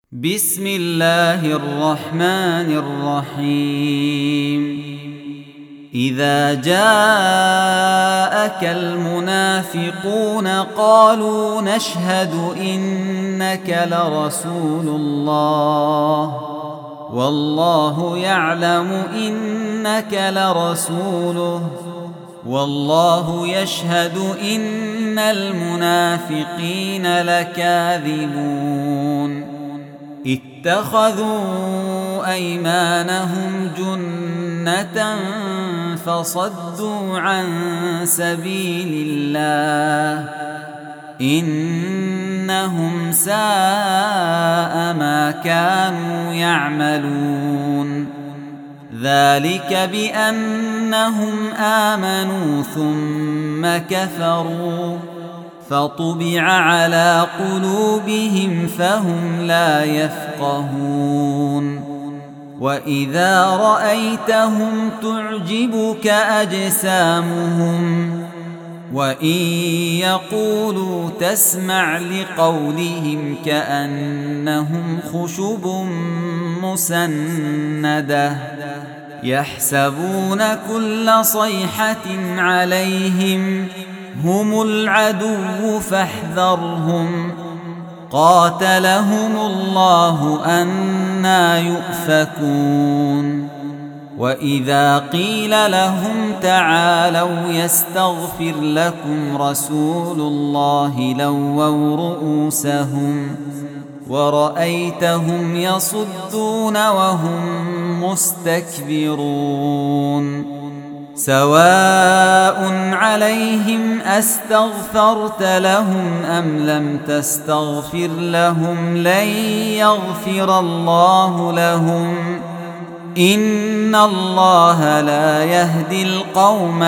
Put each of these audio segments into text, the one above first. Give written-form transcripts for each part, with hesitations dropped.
بسم الله الرحمن الرحيم. إذا جاءك المنافقون قالوا نشهد إنك لرسول الله والله يعلم إنك لرسوله والله يشهد إن المنافقين لكاذبون. اتخذوا أيمانهم جنة فصدوا عن سبيل الله إنهم ساء ما كانوا يعملون. ذلك بأنهم آمنوا ثم كفروا فطبع على قلوبهم فهم لا يفقهون. وإذا رأيتهم تعجبك أجسامهم وإن يقولوا تسمع لقولهم كأنهم خشب مسندة يحسبون كل صيحة عليهم هم العدو فاحذرهم قاتلهم الله أنى يؤفكون. وإذا قيل لهم تعالوا يستغفر لكم رسول الله لووا رؤوسهم ورأيتهم يصدون وهم مستكبرون. سواء عليهم أستغفرت لهم أم لم تستغفر لهم لن يغفر الله لهم إن الله لا يهدي القوم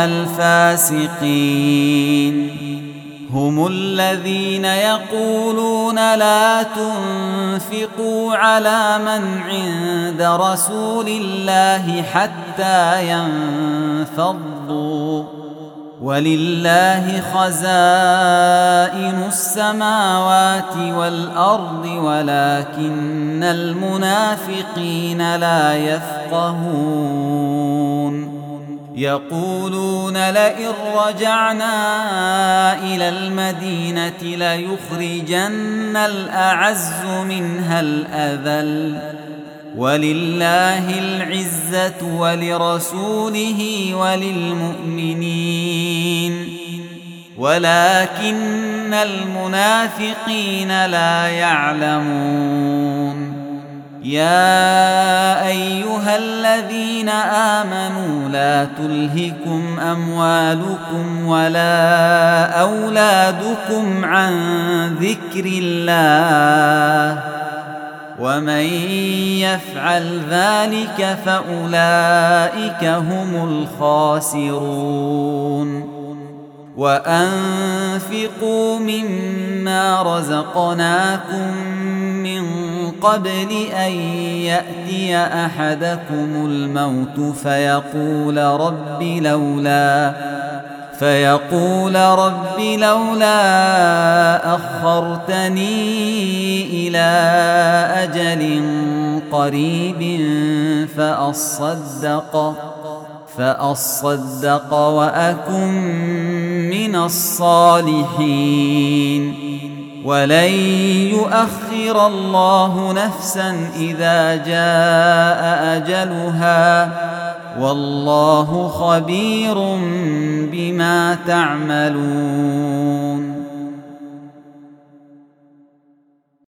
الفاسقين. هم الذين يقولون لا تنفقوا على من عند رسول الله حتى ينفضوا ولله خزائن السماوات والأرض ولكن المنافقين لا يفقهون. يقولون لئن رجعنا إلى المدينة ليخرجن الأعز منها الأذل ولله العزة ولرسوله وللمؤمنين ولكن المنافقين لا يعلمون. يا أيها الذين آمنوا لا تلهكم أموالكم ولا أولادكم عن ذكر الله ومن يفعل ذلك فأولئك هم الخاسرون. وأنفقوا مما رزقناكم من قبل أن يأتي أحدكم الموت فيقول رب لولا أخرتني إلى أجل قريب فأصدق وأكن من الصالحين. ولن يؤخر الله نفسا إذا جاء أجلها والله خبير بما تعملون.